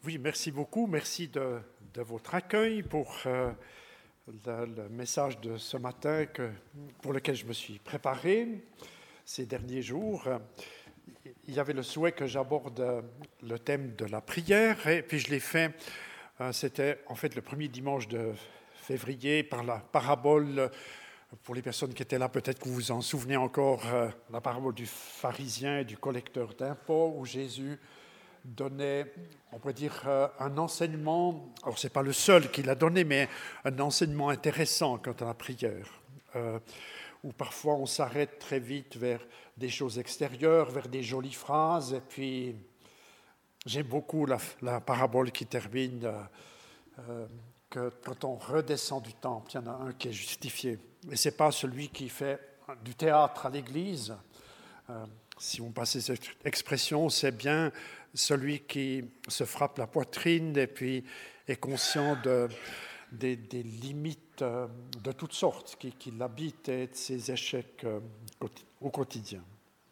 Oui, merci beaucoup. Merci de votre accueil pour le message de ce matin pour lequel je me suis préparé ces derniers jours. Il y avait le souhait que j'aborde le thème de la prière et puis je l'ai fait. C'était en fait le premier dimanche de février par la parabole. Pour les personnes qui étaient là, peut-être que vous vous en souvenez encore, la parabole du pharisien et du collecteur d'impôts où Jésus donnait, on pourrait dire, un enseignement, alors ce n'est pas le seul qu'il a donné, mais un enseignement intéressant quant à la prière, où parfois on s'arrête très vite vers des choses extérieures, vers des jolies phrases, et puis j'aime beaucoup la parabole qui termine que quand on redescend du temple, il y en a un qui est justifié. Et ce n'est pas celui qui fait du théâtre à l'église. Si vous passez cette expression, c'est bien celui qui se frappe la poitrine et puis est conscient des limites de toutes sortes qui l'habitent et de ses échecs au quotidien.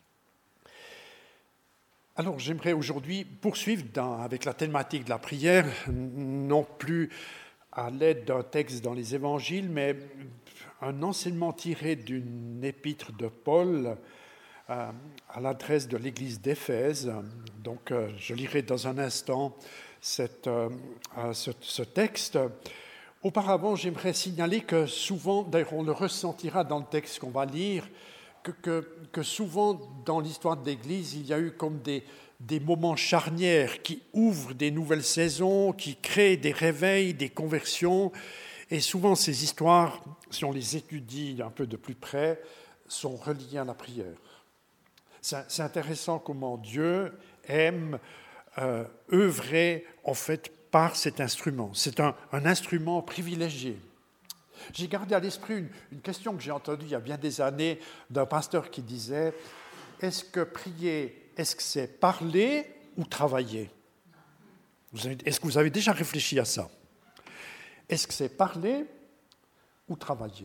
Alors j'aimerais aujourd'hui poursuivre avec la thématique de la prière, non plus à l'aide d'un texte dans les évangiles, mais un enseignement tiré d'une épître de Paul à l'adresse de l'église d'Éphèse. Donc, je lirai dans un instant ce texte. Auparavant, j'aimerais signaler que souvent, d'ailleurs on le ressentira dans le texte qu'on va lire, que souvent dans l'histoire de l'Église, il y a eu comme des moments charnières qui ouvrent des nouvelles saisons, qui créent des réveils, des conversions. Et souvent, ces histoires, si on les étudie un peu de plus près, sont reliées à la prière. C'est intéressant comment Dieu aime œuvrer en fait par cet instrument. C'est un instrument privilégié. J'ai gardé à l'esprit une question que j'ai entendue il y a bien des années d'un pasteur qui disait « Est-ce que prier, est-ce que c'est parler ou travailler ?» Est-ce que vous avez déjà réfléchi à ça? Est-ce que c'est parler ou travailler?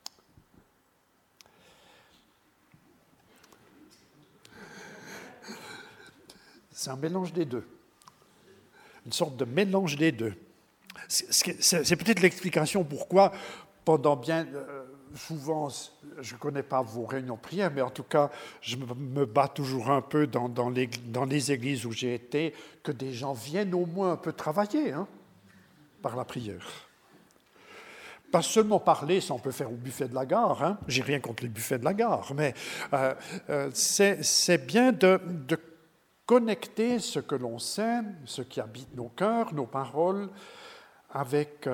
C'est un mélange des deux, une sorte de mélange des deux. C'est peut-être l'explication pourquoi, pendant bien souvent, je ne connais pas vos réunions de prière, mais en tout cas, je me bats toujours un peu dans les églises où j'ai été, que des gens viennent au moins un peu travailler par la prière. Pas seulement parler, ça on peut faire au buffet de la gare, j'ai rien contre les buffets de la gare, mais c'est bien de connecter ce que l'on sait, ce qui habite nos cœurs, nos paroles, avec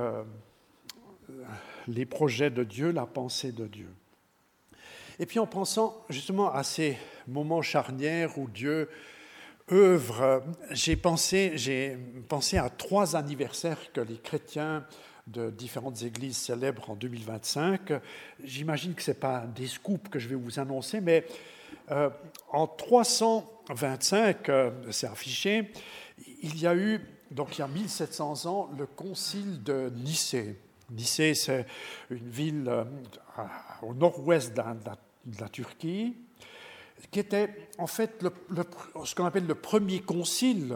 les projets de Dieu, la pensée de Dieu. Et puis en pensant justement à ces moments charnières où Dieu œuvre, j'ai pensé à 3 anniversaires que les chrétiens de différentes églises célèbrent en 2025. J'imagine que ce n'est pas des scoops que je vais vous annoncer, mais en 325, c'est affiché, il y a eu, donc il y a 1700 ans, le concile de Nicée. Nicée, c'est une ville au nord-ouest de la Turquie, qui était en fait ce qu'on appelle le premier concile,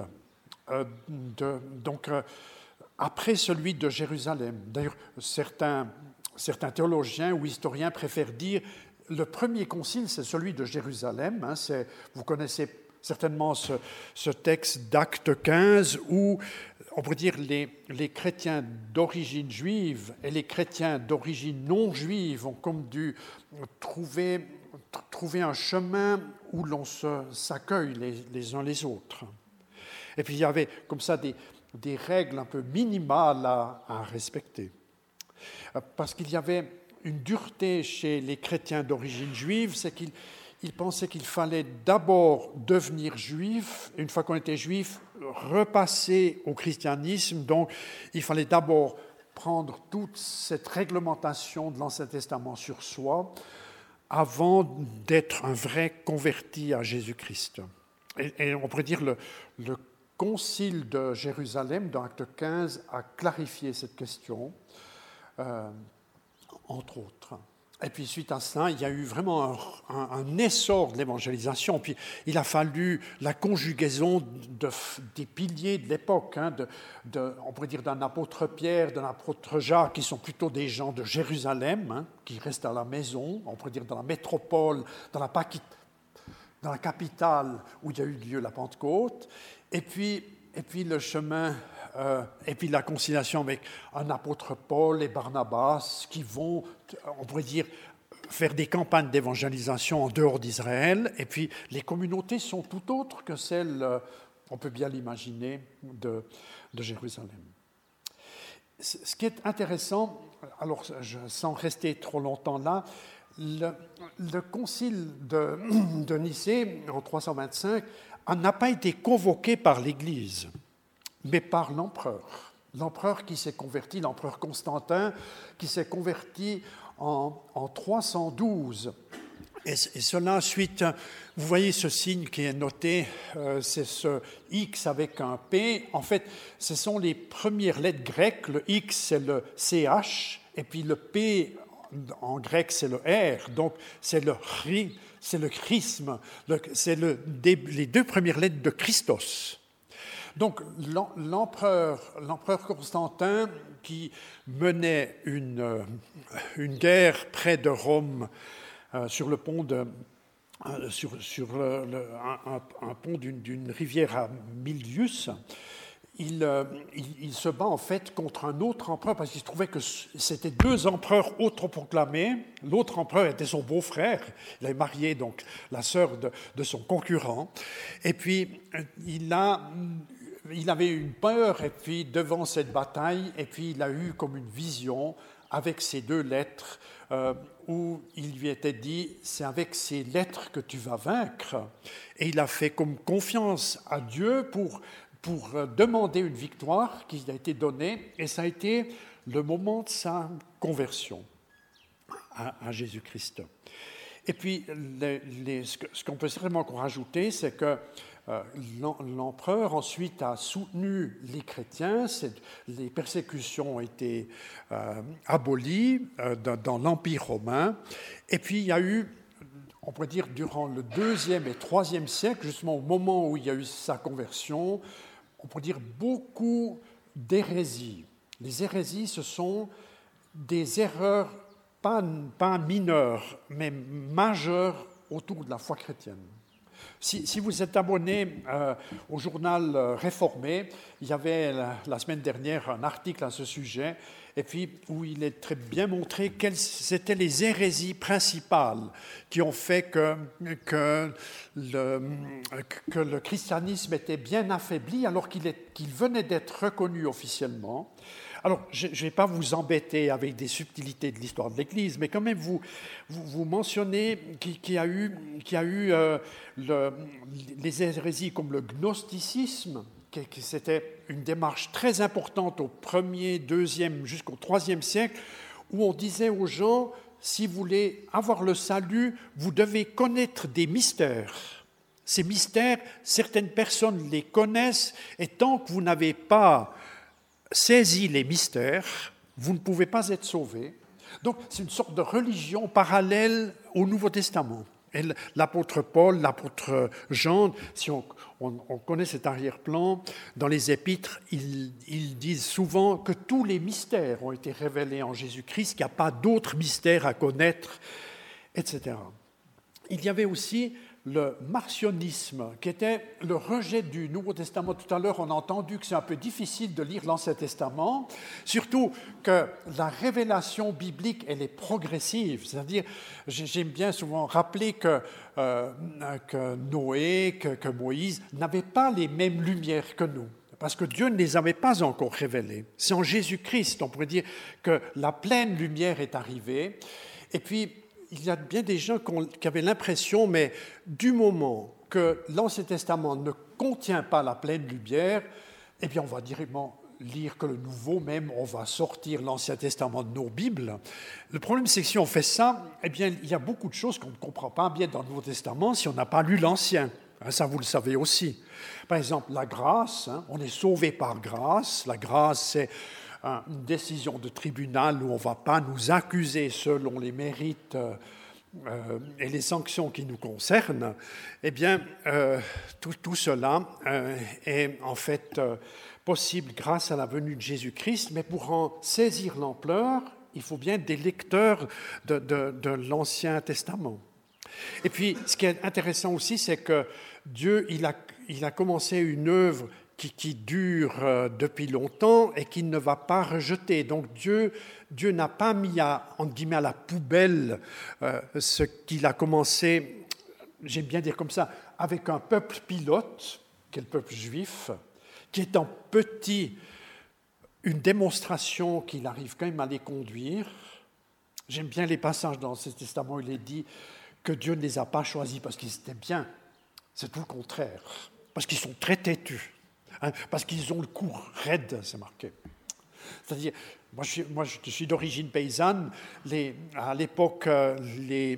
après celui de Jérusalem. D'ailleurs, certains théologiens ou historiens préfèrent dire le premier concile, c'est celui de Jérusalem. Vous connaissez certainement ce texte d'Acte 15 où, on pourrait dire, les chrétiens d'origine juive et les chrétiens d'origine non juive ont comme dû trouver un chemin où l'on s'accueille les uns les autres. Et puis il y avait comme ça des règles un peu minimales à respecter. Parce qu'il y avait une dureté chez les chrétiens d'origine juive, c'est qu'ils pensaient qu'il fallait d'abord devenir juif, et une fois qu'on était juif, repasser au christianisme. Donc il fallait d'abord prendre toute cette réglementation de l'Ancien Testament sur soi avant d'être un vrai converti à Jésus-Christ. Et on pourrait dire le concile de Jérusalem, dans Acte 15, a clarifié cette question, entre autres. Et puis, suite à cela, il y a eu vraiment un essor de l'évangélisation. Puis, il a fallu la conjugaison des piliers de l'époque, on pourrait dire d'un apôtre Pierre, d'un apôtre Jacques, qui sont plutôt des gens de Jérusalem, qui restent à la maison, on pourrait dire dans la métropole, dans la capitale où il y a eu lieu la Pentecôte. Et puis le chemin, et puis la conciliation avec un apôtre Paul et Barnabas qui vont, on pourrait dire, faire des campagnes d'évangélisation en dehors d'Israël. Et puis les communautés sont tout autres que celles, on peut bien l'imaginer, de Jérusalem. Ce qui est intéressant, alors sans rester trop longtemps là, le concile de Nicée en 325 n'a pas été convoqué par l'Église, mais par l'empereur qui s'est converti, l'empereur Constantin, qui s'est converti en 312. Et cela suite, vous voyez ce signe qui est noté, c'est ce X avec un P. En fait, ce sont les premières lettres grecques. Le X, c'est le CH, et puis le P en grec, c'est le R. Donc, c'est le chrisme, c'est les deux premières lettres de Christos. Donc, l'empereur Constantin, qui menait une guerre près de Rome, sur le pont sur un pont d'une rivière à Milius, il se bat en fait contre un autre empereur parce qu'il trouvait que c'était deux empereurs autoproclamés. L'autre empereur était son beau-frère. Il avait marié donc la sœur de son concurrent. Et puis il avait une peur et puis devant cette bataille, et puis il a eu comme une vision avec ces deux lettres où il lui était dit « c'est avec ces lettres que tu vas vaincre ». Et il a fait comme confiance à Dieu pour demander une victoire qui a été donnée, et ça a été le moment de sa conversion à Jésus-Christ. Et puis, ce qu'on peut certainement rajouter, c'est que l'empereur ensuite a soutenu les chrétiens, les persécutions ont été abolies dans l'Empire romain, et puis il y a eu, on pourrait dire, durant le 2e et 3e siècle, justement au moment où il y a eu sa conversion, on pourrait dire beaucoup d'hérésies. Les hérésies, ce sont des erreurs pas mineures, mais majeures autour de la foi chrétienne. Si vous êtes abonné au journal Réformé, il y avait la semaine dernière un article à ce sujet, et puis où il est très bien montré quelles étaient les hérésies principales qui ont fait que le christianisme était bien affaibli alors qu'il venait d'être reconnu officiellement. Alors, je ne vais pas vous embêter avec des subtilités de l'histoire de l'Église, mais quand même, vous mentionnez qu'il y a eu les hérésies comme le gnosticisme, qui c'était une démarche très importante au 1er, 2e, jusqu'au 3e siècle, où on disait aux gens, si vous voulez avoir le salut, vous devez connaître des mystères. Ces mystères, certaines personnes les connaissent, et tant que vous n'avez pas saisi les mystères, vous ne pouvez pas être sauvé. Donc, c'est une sorte de religion parallèle au Nouveau Testament. Et l'apôtre Paul, l'apôtre Jean, si on connaît cet arrière-plan, dans les épîtres, ils disent souvent que tous les mystères ont été révélés en Jésus-Christ, qu'il n'y a pas d'autres mystères à connaître, etc. Il y avait aussi le marcionisme, qui était le rejet du Nouveau Testament. Tout à l'heure, on a entendu que c'est un peu difficile de lire l'Ancien Testament, surtout que la révélation biblique, elle est progressive. C'est-à-dire, j'aime bien souvent rappeler que Noé, que Moïse n'avaient pas les mêmes lumières que nous, parce que Dieu ne les avait pas encore révélées. C'est en Jésus-Christ, on pourrait dire, que la pleine lumière est arrivée. Et puis, il y a bien des gens qui avaient l'impression, mais du moment que l'Ancien Testament ne contient pas la pleine lumière, eh bien on va directement lire que le Nouveau, même on va sortir l'Ancien Testament de nos Bibles. Le problème, c'est que si on fait ça, eh bien il y a beaucoup de choses qu'on ne comprend pas bien dans le Nouveau Testament si on n'a pas lu l'Ancien. Ça, vous le savez aussi. Par exemple, la grâce, on est sauvé par grâce. La grâce, c'est une décision de tribunal où on ne va pas nous accuser selon les mérites et les sanctions qui nous concernent, eh bien, tout cela est en fait possible grâce à la venue de Jésus-Christ, mais pour en saisir l'ampleur, il faut bien des lecteurs de l'Ancien Testament. Et puis, ce qui est intéressant aussi, c'est que Dieu, il a commencé une œuvre qui dure depuis longtemps et qu'il ne va pas rejeter. Donc Dieu n'a pas mis entre guillemets, à la poubelle ce qu'il a commencé, j'aime bien dire comme ça, avec un peuple pilote, qui est le peuple juif, qui est en petit, une démonstration qu'il arrive quand même à les conduire. J'aime bien les passages dans ce testament où il est dit que Dieu ne les a pas choisis parce qu'ils étaient bien. C'est tout le contraire, parce qu'ils sont très têtus. Parce qu'ils ont le cou raide, c'est marqué. C'est-à-dire, moi je suis d'origine paysanne. À l'époque, les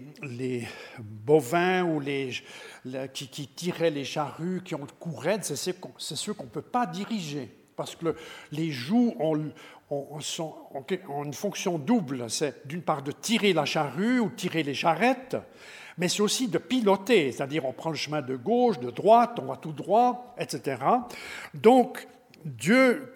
bovins ou qui tiraient les charrues, qui ont le cou raide, c'est ceux qu'on ne peut pas diriger. Parce que les joues ont une fonction double. C'est d'une part de tirer la charrue ou tirer les charrettes, mais c'est aussi de piloter, c'est-à-dire on prend le chemin de gauche, de droite, on va tout droit, etc. Donc, Dieu,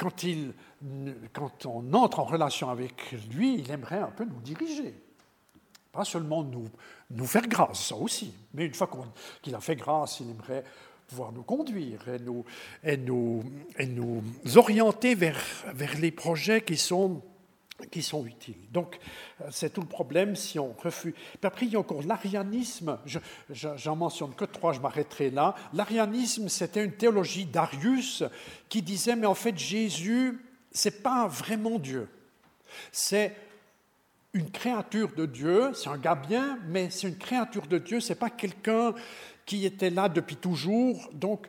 quand on entre en relation avec lui, il aimerait un peu nous diriger. Pas seulement nous faire grâce, ça aussi, mais une fois qu'il a fait grâce, il aimerait pouvoir nous conduire et nous orienter vers les projets qui sont utiles. Donc, c'est tout le problème si on refuse. Puis après, il y a encore l'arianisme. J'en mentionne que 3, je m'arrêterai là. L'arianisme, c'était une théologie d'Arius qui disait, mais en fait, Jésus, c'est pas vraiment Dieu. C'est une créature de Dieu, c'est un gars bien, mais c'est une créature de Dieu, c'est pas quelqu'un qui était là depuis toujours. Donc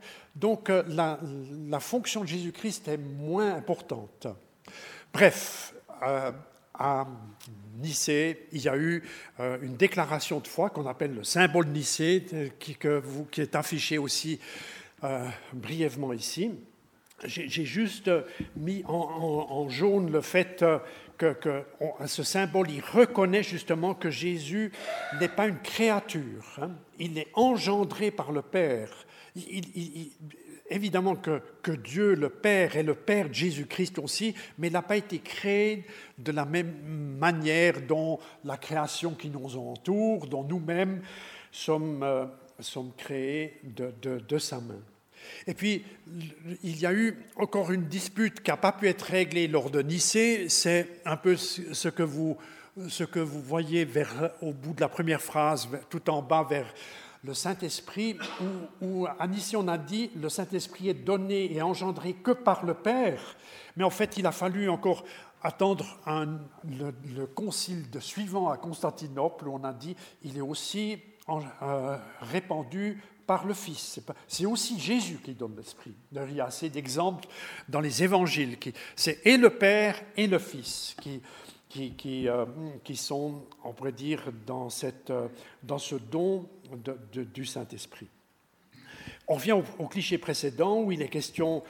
la fonction de Jésus-Christ est moins importante. Bref, à Nicée, il y a eu une déclaration de foi qu'on appelle le symbole Nicée, qui est affiché aussi brièvement ici. J'ai juste mis en jaune le fait que ce symbole, il reconnaît justement que Jésus n'est pas une créature, hein. Il est engendré par le Père. Évidemment que Dieu, le Père, est le Père de Jésus-Christ aussi, mais il n'a pas été créé de la même manière dont la création qui nous entoure, dont nous-mêmes sommes créés de sa main. Et puis, il y a eu encore une dispute qui n'a pas pu être réglée lors de Nicée. C'est un peu ce que vous voyez au bout de la première phrase, tout en bas, vers le Saint-Esprit, où à Nicée on a dit le Saint-Esprit est donné et engendré que par le Père. Mais en fait, il a fallu encore attendre le concile suivant à Constantinople, où on a dit il est aussi répandu par le Fils. C'est aussi Jésus qui donne l'Esprit. Il y a assez d'exemples dans les évangiles. C'est et le Père et le Fils qui sont, on pourrait dire, dans ce don du Saint-Esprit. On revient au cliché précédent où il est question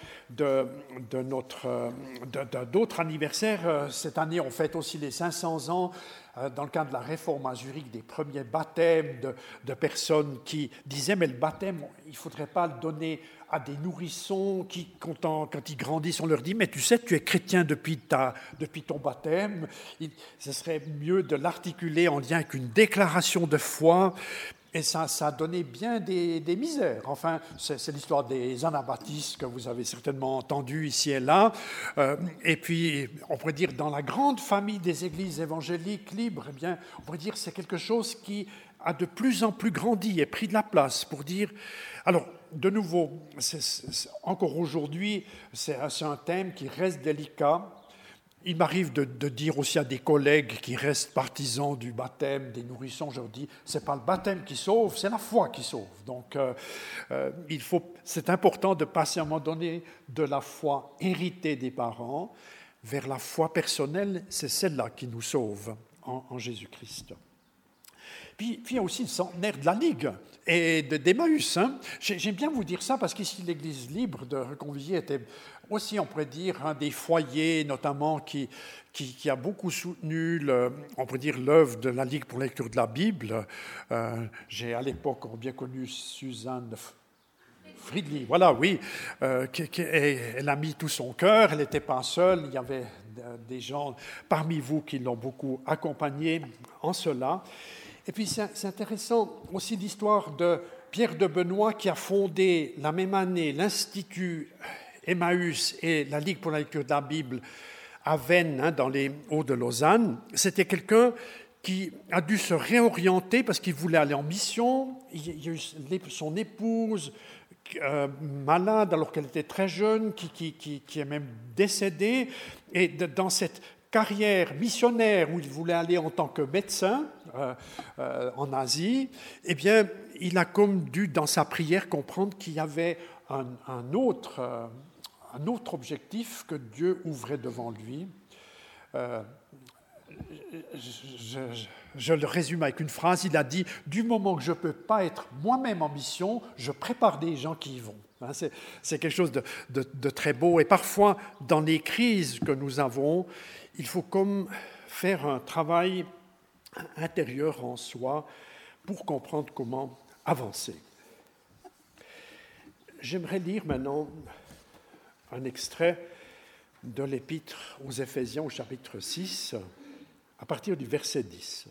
d'autres anniversaires. Cette année, on fête aussi les 500 ans dans le cadre de la réforme à Zurich des premiers baptêmes de personnes qui disaient mais le baptême, il ne faudrait pas le donner à des nourrissons qui, quand ils grandissent, on leur dit mais tu sais, tu es chrétien depuis ton baptême. Ce serait mieux de l'articuler en lien avec une déclaration de foi. Et ça a donné bien des misères. Enfin, c'est l'histoire des anabaptistes que vous avez certainement entendu ici et là. Et puis, on pourrait dire, dans la grande famille des églises évangéliques libres, eh bien, on pourrait dire que c'est quelque chose qui a de plus en plus grandi et pris de la place pour dire... Alors, de nouveau, encore aujourd'hui, c'est un thème qui reste délicat. Il m'arrive de dire aussi à des collègues qui restent partisans du baptême des nourrissons, je leur dis, ce n'est pas le baptême qui sauve, c'est la foi qui sauve. Donc, c'est important de passer à un moment donné de la foi héritée des parents vers la foi personnelle, c'est celle-là qui nous sauve en Jésus-Christ. Puis il y a aussi le centenaire de la Ligue et d'Emmaüs. Hein. J'aime bien vous dire ça parce qu'ici, l'Église libre de Reconvilliers était aussi, on pourrait dire, un des foyers, notamment, qui a beaucoup soutenu, on pourrait dire, l'œuvre de la Ligue pour la lecture de la Bible. J'ai à l'époque bien connu Suzanne Friedli, voilà, oui, elle a mis tout son cœur, elle n'était pas seule, il y avait des gens parmi vous qui l'ont beaucoup accompagnée en cela. Et puis c'est intéressant aussi l'histoire de Pierre de Benoît qui a fondé la même année l'Institut Emmaüs et la Ligue pour la lecture de la Bible à Veynes, hein, dans les Hauts de Lausanne. C'était quelqu'un qui a dû se réorienter parce qu'il voulait aller en mission. Il y a eu son épouse malade alors qu'elle était très jeune, qui est même décédée. Et dans cette carrière missionnaire où il voulait aller en tant que médecin en Asie, eh bien, il a comme dû, dans sa prière, comprendre qu'il y avait un autre objectif que Dieu ouvrait devant lui. Je le résume avec une phrase, il a dit « Du moment que je ne peux pas être moi-même en mission, je prépare des gens qui y vont ». C'est quelque chose de très beau. Et parfois, dans les crises que nous avons, il faut comme faire un travail intérieur en soi pour comprendre comment avancer. J'aimerais lire maintenant un extrait de l'Épître aux Éphésiens au chapitre 6, à partir du verset 10.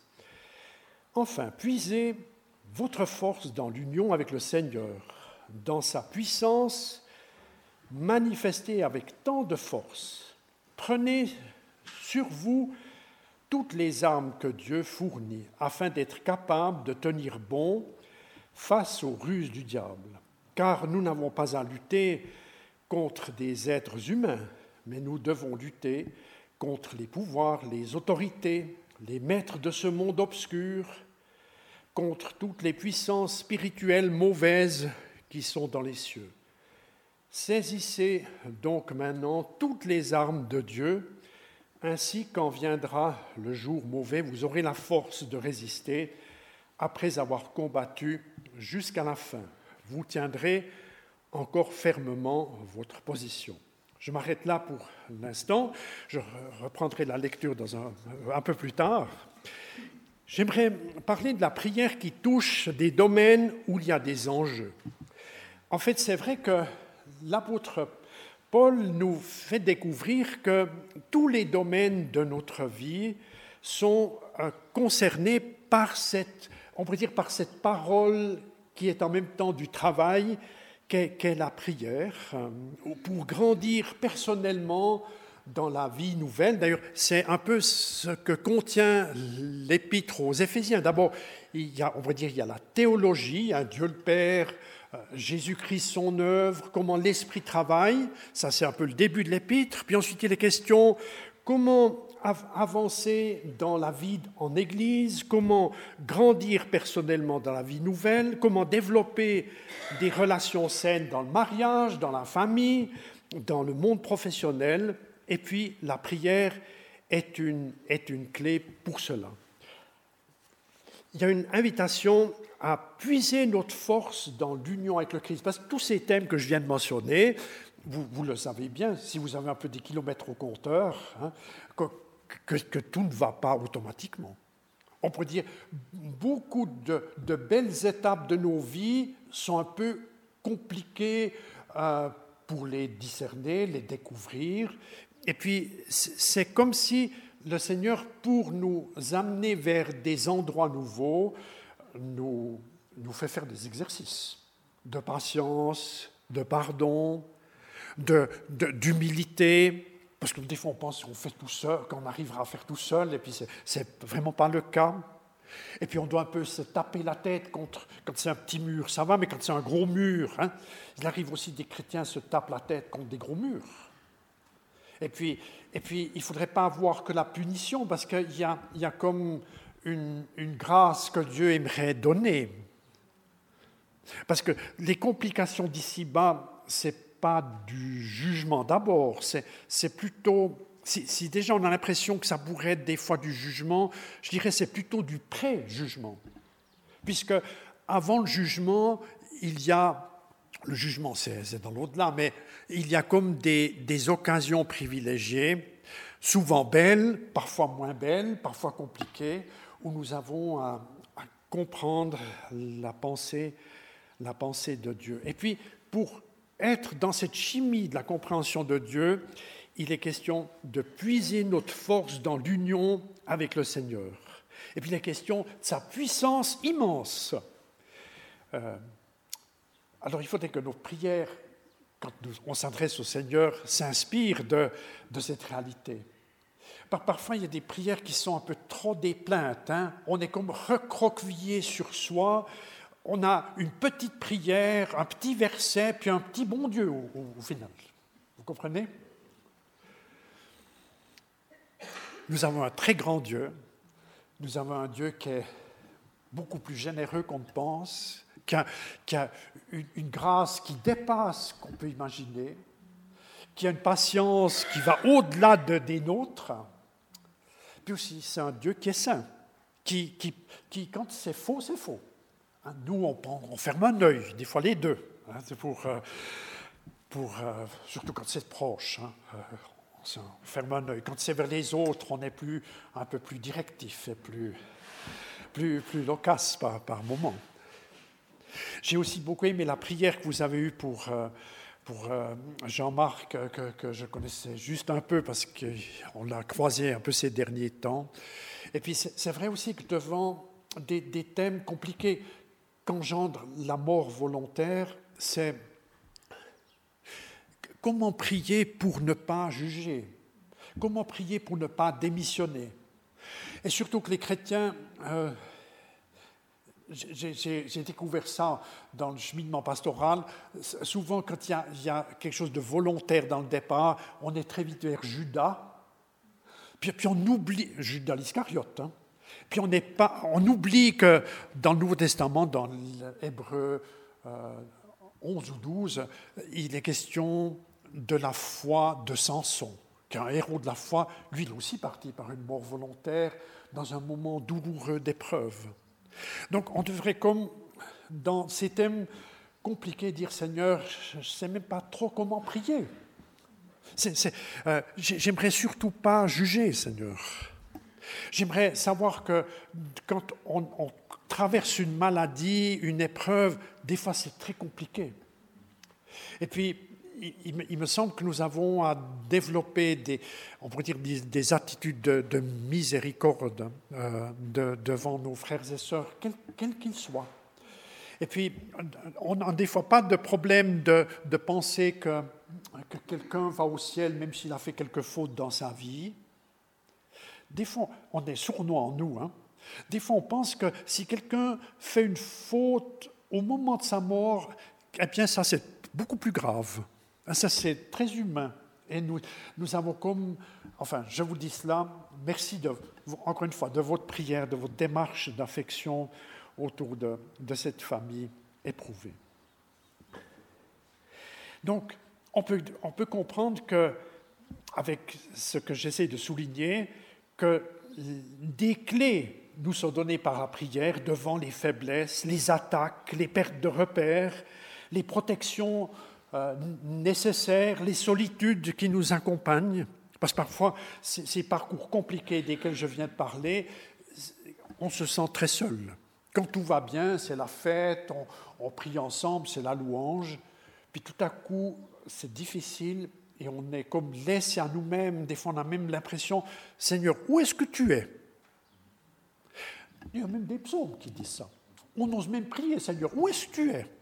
« Enfin, puisez votre force dans l'union avec le Seigneur, dans sa puissance manifestée avec tant de force. Prenez sur vous toutes les armes que Dieu fournit, afin d'être capable de tenir bon face aux ruses du diable. Car nous n'avons pas à lutter contre des êtres humains, mais nous devons lutter contre les pouvoirs, les autorités, les maîtres de ce monde obscur, contre toutes les puissances spirituelles mauvaises qui sont dans les cieux. Saisissez donc maintenant toutes les armes de Dieu, ainsi quand viendra le jour mauvais, vous aurez la force de résister après avoir combattu jusqu'à la fin. Vous tiendrez encore fermement votre position. Je m'arrête là pour l'instant. Je reprendrai la lecture un peu plus tard. J'aimerais parler de la prière qui touche des domaines où il y a des enjeux. En fait, c'est vrai que l'apôtre Paul nous fait découvrir que tous les domaines de notre vie sont concernés par on pourrait dire par cette parole qui est en même temps du travail, qu'est la prière, pour grandir personnellement dans la vie nouvelle. D'ailleurs, c'est un peu ce que contient l'Épître aux Éphésiens. D'abord, on va dire, il y a la théologie, Dieu le Père, Jésus-Christ, son œuvre, comment l'Esprit travaille. Ça, c'est un peu le début de l'Épître. Puis ensuite, il y a les questions, comment avancer dans la vie en Église, comment grandir personnellement dans la vie nouvelle, comment développer des relations saines dans le mariage, dans la famille, dans le monde professionnel. Et puis, la prière est une clé pour cela. Il y a une invitation à puiser notre force dans l'union avec le Christ. Parce que tous ces thèmes que je viens de mentionner, vous le savez bien, si vous avez un peu des kilomètres au compteur, hein, que tout ne va pas automatiquement. On pourrait dire beaucoup de belles étapes de nos vies sont un peu compliquées pour les discerner, les découvrir. Et puis, c'est comme si le Seigneur, pour nous amener vers des endroits nouveaux, nous fait faire des exercices de patience, de pardon, d'humilité. Parce que des fois, on pense qu'on fait tout seul, qu'on arrivera à faire tout seul, et puis c'est vraiment pas le cas. Et puis, on doit un peu se taper la tête quand c'est un petit mur, ça va, mais quand c'est un gros mur, hein, il arrive aussi des chrétiens se tapent la tête contre des gros murs. Et puis il ne faudrait pas avoir que la punition, parce qu'il y a comme une grâce que Dieu aimerait donner. Parce que les complications d'ici-bas, ce n'est pas du jugement d'abord, c'est plutôt si déjà on a l'impression que ça pourrait être des fois du jugement, je dirais que c'est plutôt du pré-jugement. Puisque avant le jugement, il y a, le jugement c'est dans l'au-delà, mais il y a comme des occasions privilégiées, souvent belles, parfois moins belles, parfois compliquées, où nous avons à comprendre la pensée de Dieu. Et puis, pour être dans cette chimie de la compréhension de Dieu, il est question de puiser notre force dans l'union avec le Seigneur. Et puis, il est question de sa puissance immense. Alors, il faudrait que nos prières, quand on s'adresse au Seigneur, s'inspirent de cette réalité. Parfois, il y a des prières qui sont un peu trop des plaintes. On est comme recroquevillé sur soi. On a une petite prière, un petit verset, puis un petit bon Dieu au final. Vous comprenez? Nous avons un très grand Dieu. Nous avons un Dieu qui est beaucoup plus généreux qu'on ne pense, qui a une grâce qui dépasse ce qu'on peut imaginer, qui a une patience qui va au-delà des nôtres. Puis aussi, c'est un Dieu qui est saint, qui quand c'est faux, c'est faux. Nous, on ferme un œil, des fois les deux. C'est surtout quand c'est proche. On ferme un œil. Quand c'est vers les autres, on est un peu plus directif et plus loquace par moment. J'ai aussi beaucoup aimé la prière que vous avez eue pour Jean-Marc, que je connaissais juste un peu parce qu'on l'a croisé un peu ces derniers temps. Et puis c'est vrai aussi que devant des thèmes compliqués qu'engendre la mort volontaire, c'est comment prier pour ne pas juger, comment prier pour ne pas démissionner. Et surtout que les chrétiens... J'ai découvert ça dans le cheminement pastoral. Souvent, quand il y a quelque chose de volontaire dans le départ, on est très vite vers Judas. Puis on oublie, Judas l'Iscariote, puis on oublie que dans le Nouveau Testament, dans l'Hébreu 11 ou 12, il est question de la foi de Samson, qui est un héros de la foi, lui il est aussi parti par une mort volontaire dans un moment douloureux d'épreuve. Donc on devrait, comme dans ces thèmes compliqués, dire « Seigneur, je ne sais même pas trop comment prier. J'aimerais surtout pas juger, Seigneur. J'aimerais savoir que quand on traverse une maladie, une épreuve, des fois c'est très compliqué. Et puis, il me semble que nous avons à développer des attitudes de miséricorde devant nos frères et sœurs, quels qu'ils soient. Et puis, on n'a des fois pas de problème de penser que quelqu'un va au ciel même s'il a fait quelques fautes dans sa vie. Des fois, on est sournois en nous. Des fois, on pense que si quelqu'un fait une faute au moment de sa mort, eh bien, ça, c'est beaucoup plus grave. Ça, c'est très humain. Et nous avons comme... Enfin, je vous dis cela, merci encore une fois de votre prière, de votre démarche d'affection autour de cette famille éprouvée. Donc, on peut comprendre que, avec ce que j'essaie de souligner, que des clés nous sont données par la prière devant les faiblesses, les attaques, les pertes de repères, les protections nécessaires, les solitudes qui nous accompagnent, parce que parfois, ces parcours compliqués desquels je viens de parler, on se sent très seul. Quand tout va bien, c'est la fête, on prie ensemble, c'est la louange, puis tout à coup, c'est difficile et on est comme laissé à nous-mêmes. Des fois, on a même l'impression, Seigneur, où est-ce que tu es? Il y a même des psaumes qui disent ça. On n'ose même prier, Seigneur, où est-ce que tu es?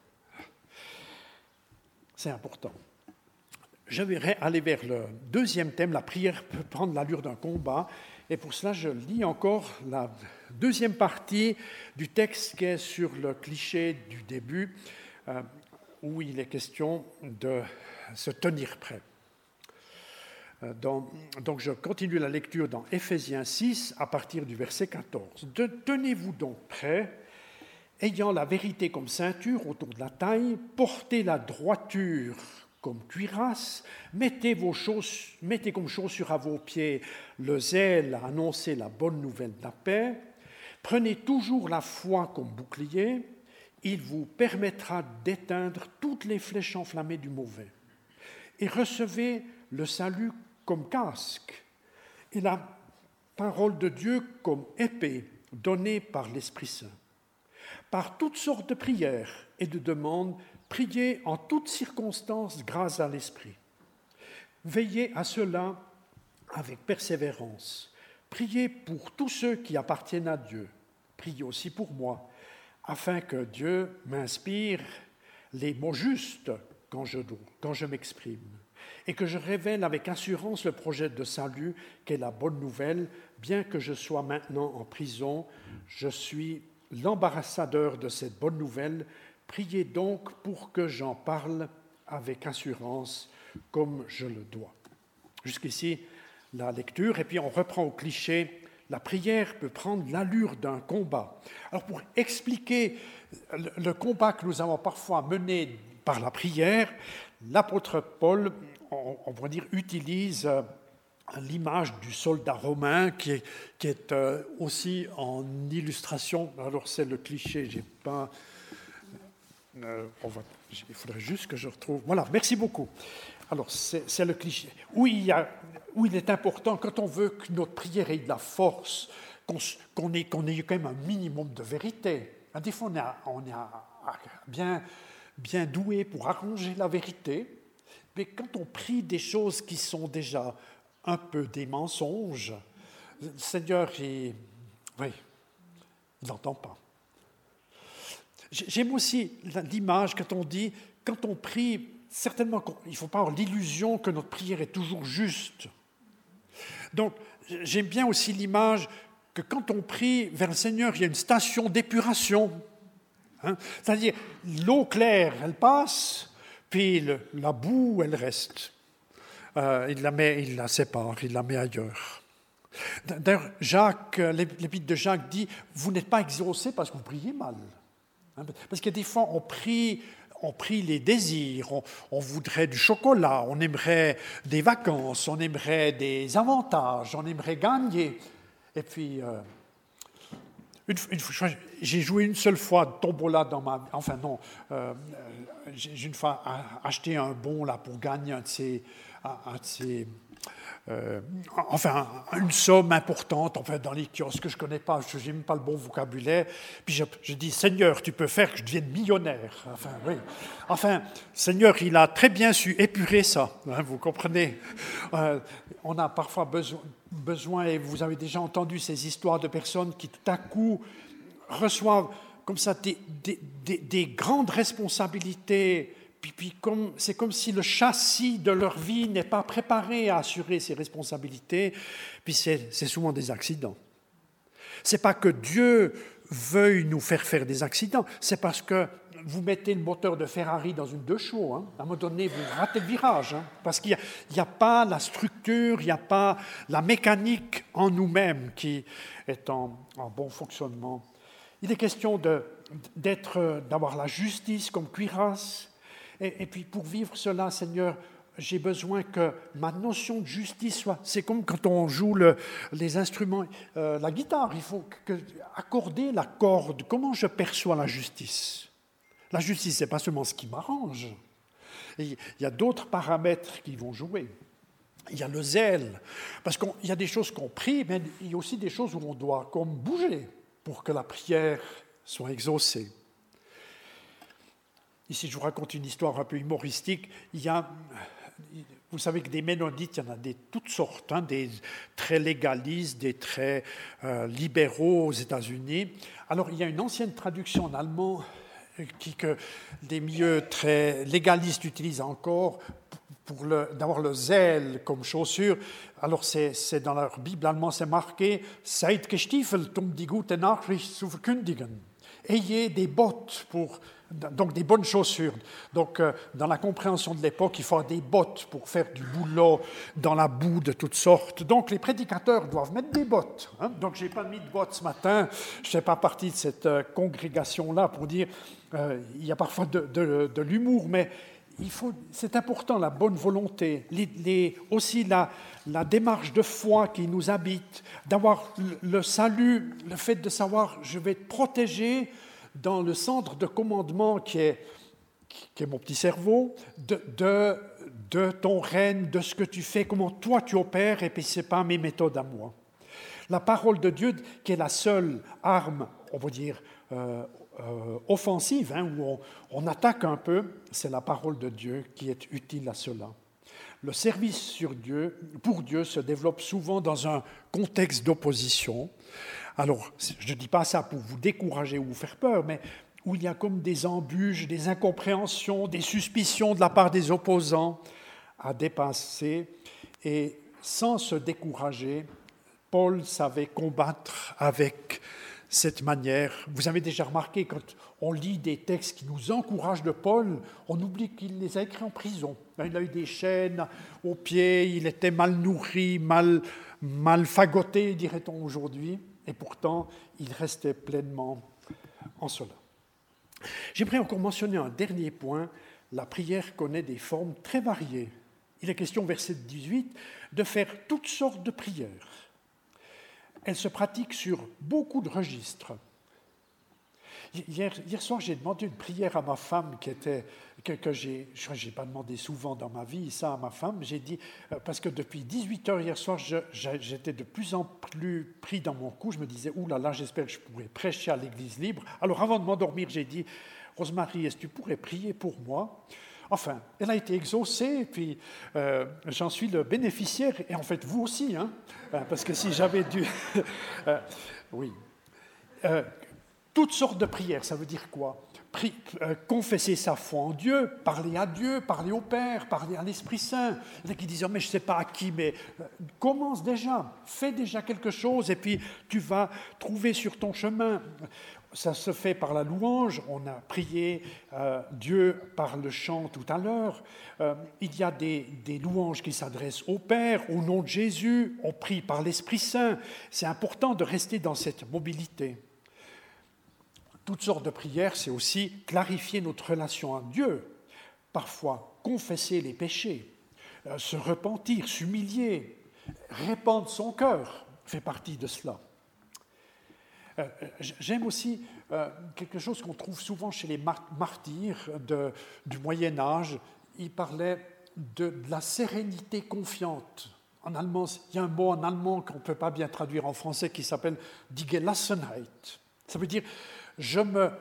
C'est important. Je vais aller vers le deuxième thème. La prière peut prendre l'allure d'un combat. Et pour cela, je lis encore la deuxième partie du texte qui est sur le cliché du début, où il est question de se tenir prêt. Donc je continue la lecture dans Éphésiens 6, à partir du verset 14. « Tenez-vous donc prêts, ayant la vérité comme ceinture autour de la taille, portez la droiture comme cuirasse, mettez comme chaussure à vos pieds le zèle à annoncer la bonne nouvelle de la paix, prenez toujours la foi comme bouclier, il vous permettra d'éteindre toutes les flèches enflammées du mauvais. Et recevez le salut comme casque et la parole de Dieu comme épée donnée par l'Esprit Saint. Par toutes sortes de prières et de demandes, priez en toutes circonstances grâce à l'Esprit. Veillez à cela avec persévérance. Priez pour tous ceux qui appartiennent à Dieu. Priez aussi pour moi, afin que Dieu m'inspire les mots justes quand je m'exprime, et que je révèle avec assurance le projet de salut qu'est la bonne nouvelle. Bien que je sois maintenant en prison, je suis l'ambassadeur de cette bonne nouvelle. Priez donc pour que j'en parle avec assurance comme je le dois. Jusqu'ici, la lecture, et puis on reprend au cliché. La prière peut prendre l'allure d'un combat. Alors pour expliquer le combat que nous avons parfois mené par la prière, l'apôtre Paul, on va dire, utilise l'image du soldat romain qui est aussi en illustration. Alors c'est le cliché, j'ai pas... il faudrait juste que je retrouve... Voilà, merci beaucoup. Alors c'est le cliché. Où il est important, quand on veut que notre prière ait de la force, qu'on ait quand même un minimum de vérité. Des fois, on est bien doué pour arranger la vérité, mais quand on prie des choses qui sont déjà un peu des mensonges, le Seigneur, il n'entend pas. J'aime aussi l'image quand on prie, certainement, il ne faut pas avoir l'illusion que notre prière est toujours juste. Donc, j'aime bien aussi l'image que quand on prie vers le Seigneur, il y a une station d'épuration. C'est-à-dire, l'eau claire, elle passe, puis la boue, elle reste. Il la sépare, il la met ailleurs. D'ailleurs, l'épître de Jacques dit, vous n'êtes pas exaucés parce que vous priez mal. Parce que des fois, on prie les désirs, on voudrait du chocolat, on aimerait des vacances, on aimerait des avantages, on aimerait gagner. Et puis, j'ai joué une seule fois de tombola dans ma vie. Enfin non, j'ai une fois acheté un bon là pour gagner une somme importante, dans les kiosques, je ne connais pas, je n'ai même pas le bon vocabulaire. Puis je dis, Seigneur, tu peux faire que je devienne millionnaire. Seigneur, il a très bien su épurer ça, vous comprenez. On a parfois besoin, et vous avez déjà entendu ces histoires de personnes qui tout à coup reçoivent comme ça des grandes responsabilités. Puis c'est comme si le châssis de leur vie n'est pas préparé à assurer ces responsabilités. Puis c'est souvent des accidents. Ce n'est pas que Dieu veuille nous faire des accidents, c'est parce que vous mettez le moteur de Ferrari dans une deux chevaux. À un moment donné, vous ratez le virage. Parce qu'il n'y a pas la structure, il n'y a pas la mécanique en nous-mêmes qui est en bon fonctionnement. Il est question d'avoir la justice comme cuirasse. Et puis pour vivre cela, Seigneur, j'ai besoin que ma notion de justice soit... C'est comme quand on joue les instruments, la guitare, il faut accorder la corde. Comment je perçois la justice? La justice, ce n'est pas seulement ce qui m'arrange. Il y a d'autres paramètres qui vont jouer. Il y a le zèle, parce qu'il y a des choses qu'on prie, mais il y a aussi des choses où on doit comme bouger pour que la prière soit exaucée. Ici, je vous raconte une histoire un peu humoristique. Vous savez que des Mennonites, il y en a de toutes sortes, des très légalistes, des très libéraux aux États-Unis. Alors, il y a une ancienne traduction en allemand que des milieux très légalistes utilisent encore pour d'avoir le zèle comme chaussure. Alors, c'est dans leur Bible allemande, c'est marqué « Seid gestiefelt, die gute Nachricht zu verkündigen ». Ayez des bottes donc des bonnes chaussures. Donc, dans la compréhension de l'époque, il faut avoir des bottes pour faire du boulot dans la boue de toutes sortes. Donc, les prédicateurs doivent mettre des bottes. Donc, je n'ai pas mis de bottes ce matin. Je ne fais pas partie de cette congrégation-là pour dire il y a parfois de l'humour, mais c'est important, la bonne volonté, aussi la démarche de foi qui nous habite, d'avoir le salut, le fait de savoir je vais te protéger dans le centre de commandement qui est mon petit cerveau, de ton règne, de ce que tu fais, comment toi tu opères, et puis ce n'est pas mes méthodes à moi. La parole de Dieu, qui est la seule arme, on va dire, offensive, où on attaque un peu, c'est la parole de Dieu qui est utile à cela. Le service pour Dieu se développe souvent dans un contexte d'opposition. Alors, je ne dis pas ça pour vous décourager ou vous faire peur, mais où il y a comme des embûches, des incompréhensions, des suspicions de la part des opposants à dépasser. Et sans se décourager, Paul savait combattre avec cette manière. Vous avez déjà remarqué, quand on lit des textes qui nous encouragent de Paul, on oublie qu'il les a écrits en prison. Il a eu des chaînes aux pieds, il était mal nourri, mal fagoté, dirait-on aujourd'hui, et pourtant, il restait pleinement en cela. J'aimerais encore mentionner un dernier point. La prière connaît des formes très variées. Il est question, verset 18, de faire toutes sortes de prières. Elle se pratique sur beaucoup de registres. Hier soir, j'ai demandé une prière à ma femme que j'ai pas demandé souvent dans ma vie, ça à ma femme. J'ai dit, parce que depuis 18 heures hier soir, j'étais de plus en plus pris dans mon coup. Je me disais, ouh là là, j'espère que je pourrai prêcher à l'église libre. Alors avant de m'endormir, j'ai dit, Rosemary, est-ce que tu pourrais prier pour moi ? Enfin, elle a été exaucée, et puis j'en suis le bénéficiaire, et en fait vous aussi, parce que si j'avais dû... oui. Toutes sortes de prières, ça veut dire quoi ? Confesser sa foi en Dieu, parler à Dieu, parler au Père, parler à l'Esprit Saint. Il y en a qui disent, mais je ne sais pas à qui, mais commence déjà, fais déjà quelque chose, et puis tu vas trouver sur ton chemin. Ça se fait par la louange, on a prié Dieu par le chant tout à l'heure. Il y a des louanges qui s'adressent au Père, au nom de Jésus, on prie par l'Esprit Saint. C'est important de rester dans cette mobilité. Toutes sortes de prières, c'est aussi clarifier notre relation à Dieu, parfois confesser les péchés, se repentir, s'humilier, répandre son cœur, fait partie de cela. J'aime aussi quelque chose qu'on trouve souvent chez les martyrs du Moyen-Âge. Ils parlaient de la sérénité confiante. En allemand, il y a un mot en allemand qu'on ne peut pas bien traduire en français qui s'appelle « die Gelassenheit ». Ça veut dire je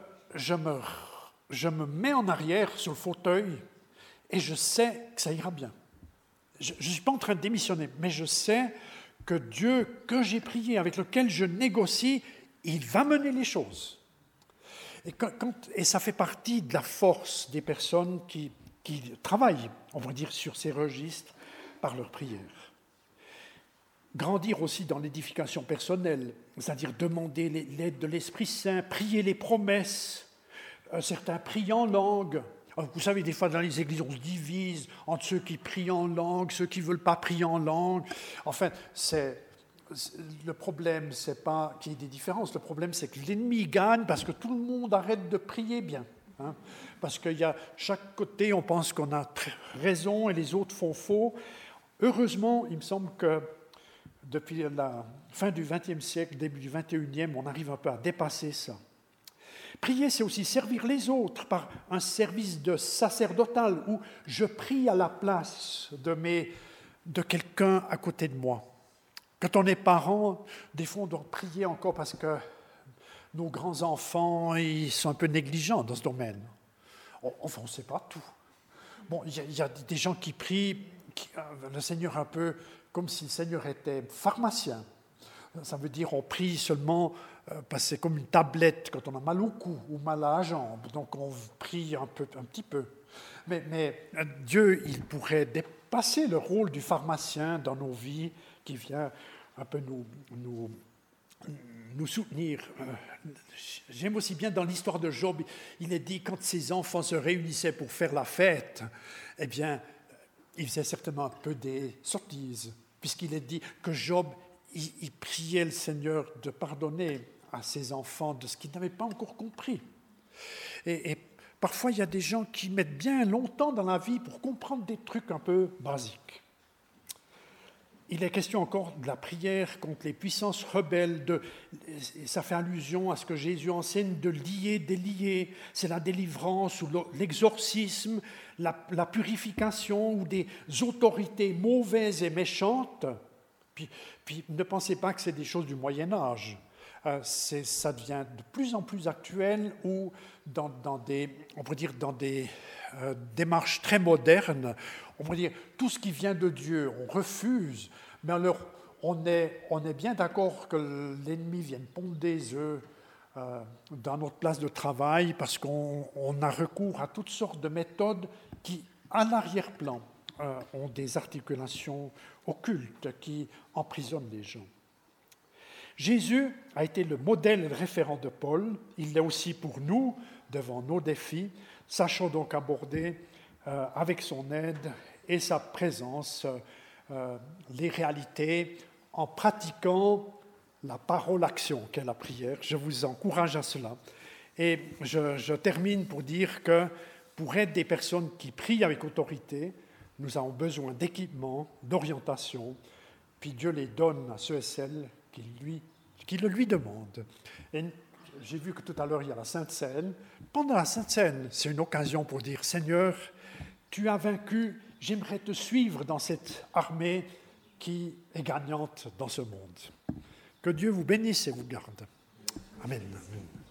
me mets en arrière sur le fauteuil et je sais que ça ira bien. Je ne suis pas en train de démissionner, mais je sais que Dieu que j'ai prié, avec lequel je négocie, il va mener les choses. Et ça fait partie de la force des personnes qui travaillent, on va dire, sur ces registres par leur prière. Grandir aussi dans l'édification personnelle, c'est-à-dire demander l'aide de l'Esprit Saint, prier les promesses, certains prient en langue. Vous savez, des fois dans les églises, on se divise entre ceux qui prient en langue, ceux qui ne veulent pas prier en langue. Enfin, le problème, ce n'est pas qu'il y ait des différences, le problème, c'est que l'ennemi gagne parce que tout le monde arrête de prier bien. Parce qu'il y a chaque côté, on pense qu'on a raison et les autres font faux. Heureusement, il me semble que depuis la fin du XXe siècle, début du XXIe, on arrive un peu à dépasser ça. Prier, c'est aussi servir les autres par un service de sacerdotal où je prie à la place de quelqu'un à côté de moi. Quand on est parent, des fois on doit prier encore parce que nos grands-enfants, ils sont un peu négligents dans ce domaine. Enfin, on ne sait pas tout. Bon, il y a des gens qui prient le Seigneur un peu comme si le Seigneur était pharmacien. Ça veut dire on prie seulement parce que c'est comme une tablette quand on a mal au cou ou mal à la jambe. Donc on prie un petit peu. Mais Dieu, il pourrait dépasser le rôle du pharmacien dans nos vies qui vient un peu nous soutenir. J'aime aussi bien dans l'histoire de Job, il est dit quand ses enfants se réunissaient pour faire la fête, eh bien, il faisait certainement un peu des sottises, puisqu'il est dit que Job, il priait le Seigneur de pardonner à ses enfants de ce qu'ils n'avaient pas encore compris. Et parfois il y a des gens qui mettent bien longtemps dans la vie pour comprendre des trucs un peu basiques. Il est question encore de la prière contre les puissances rebelles. Et ça fait allusion à ce que Jésus enseigne de lier, délier. C'est la délivrance ou l'exorcisme, la purification ou des autorités mauvaises et méchantes. Puis ne pensez pas que c'est des choses du Moyen-Âge. Ça devient de plus en plus actuel ou dans des démarches très modernes. On pourrait dire tout ce qui vient de Dieu, on refuse. Mais alors, on est bien d'accord que l'ennemi vienne pondre des œufs dans notre place de travail parce qu'on a recours à toutes sortes de méthodes qui, à l'arrière-plan, ont des articulations occultes qui emprisonnent les gens. Jésus a été le modèle et le référent de Paul. Il l'est aussi pour nous, devant nos défis. Sachons donc aborder avec son aide et sa présence les réalités en pratiquant la parole-action qu'est la prière. Je vous encourage à cela. Et je termine pour dire que pour être des personnes qui prient avec autorité, nous avons besoin d'équipements, d'orientation, puis Dieu les donne à ceux et celles qui le lui demandent. Et j'ai vu que tout à l'heure, il y a la Sainte Seine. Pendant la Sainte Seine, c'est une occasion pour dire « Seigneur, tu as vaincu, j'aimerais te suivre dans cette armée qui est gagnante dans ce monde. » Que Dieu vous bénisse et vous garde. Amen.